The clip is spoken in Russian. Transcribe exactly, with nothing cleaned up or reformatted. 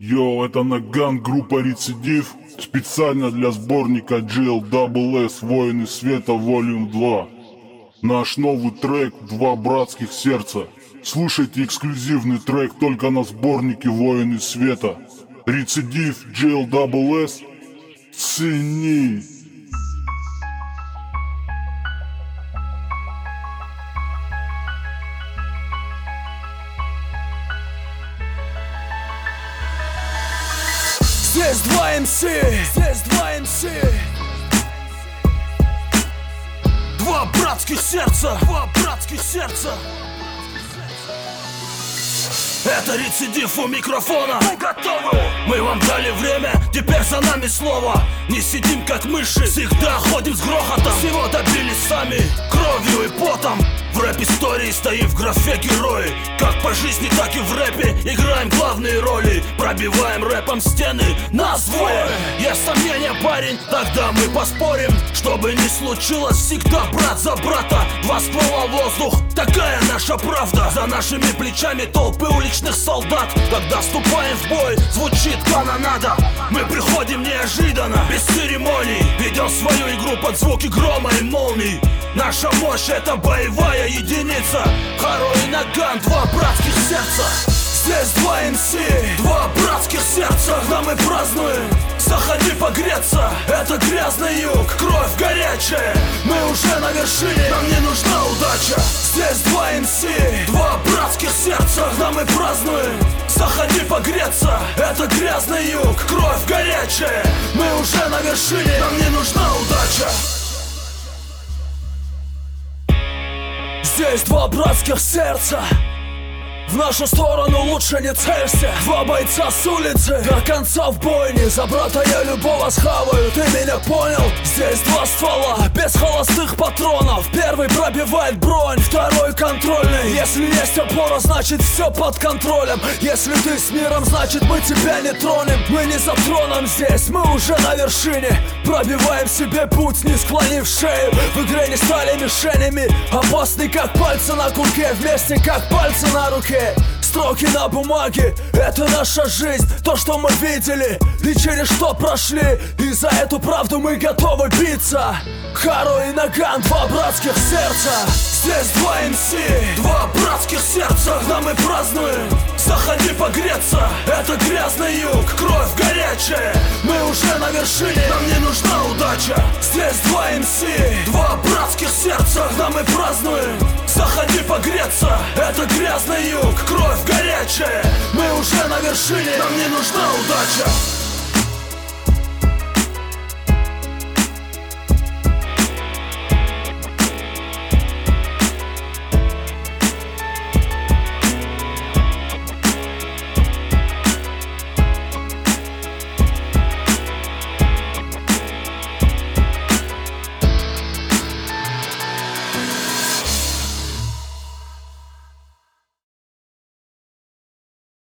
Йоу, это Наган, группа Рецидив. Специально для сборника джей эл дабл эс «Воины Света Волюм два». Наш новый трек «Два братских сердца». Слушайте эксклюзивный трек только на сборнике «Воины Света». Рецидив, джей эл дабл эс. Цени. Здесь два эм си, здесь два эм си. Два братских сердца, два братских сердца. Это Рецидив у микрофона. Мы готовы. Мы вам дали время, теперь за нами слово. Не сидим как мыши, всегда ходим с грохотом. Всего добились сами, кровью и потом. В рэп-истории стоим в графе герои. Как по жизни, так и в рэпе играем главные роли. Пробиваем рэпом стены, нас двое. Есть сомнения, парень, тогда мы поспорим. Чтобы не случилось, всегда брат за брата. Два ствола в воздух, такая наша правда. За нашими плечами толпы уличных солдат. Когда вступаем в бой, звучит канонада. Мы приходим неожиданно, без церемоний. Ведем свою игру под звуки грома и молний. Наша мощь — это боевая единица. Харо и Наган, два братских сердца. Здесь два эм си, два братских сердца. Когда мы празднуем, заходи погреться. Это грязный юг, кровь горячая. Мы уже на вершине, нам не нужна удача. Здесь два эм си, два братских сердца. Когда мы празднуем, заходи погреться. Это грязный юг, кровь горячая. Мы уже на вершине, нам не нужна удача. Здесь два братских сердца. В нашу сторону лучше не целься. Два бойца с улицы, до конца в бойне. За брата я любого схаваю, ты меня понял? Здесь два ствола, без холостых патронов. Первый пробивает бронь, второй контрольный. Если есть опора, значит все под контролем. Если ты с миром, значит мы тебя не тронем. Мы не за троном здесь, мы уже на вершине. Пробиваем себе путь, не склонив шею. В игре не стали мишенями, опасны как пальцы на курке, вместе как пальцы на руке. Строки на бумаге — это наша жизнь, то, что мы видели и через что прошли. И за эту правду мы готовы биться. Харо и Наган, два братских сердца. Здесь два эм си, два братских сердца. Когда мы празднуем, заходи погреться. Это грязный юг, кровь горячая. Мы уже на вершине, нам не нужна удача. Здесь два эм си, два братских сердца. Когда мы празднуем, заходи погреться. Это грязный юг, кровь горячая. Мы уже на вершине, нам не нужна удача.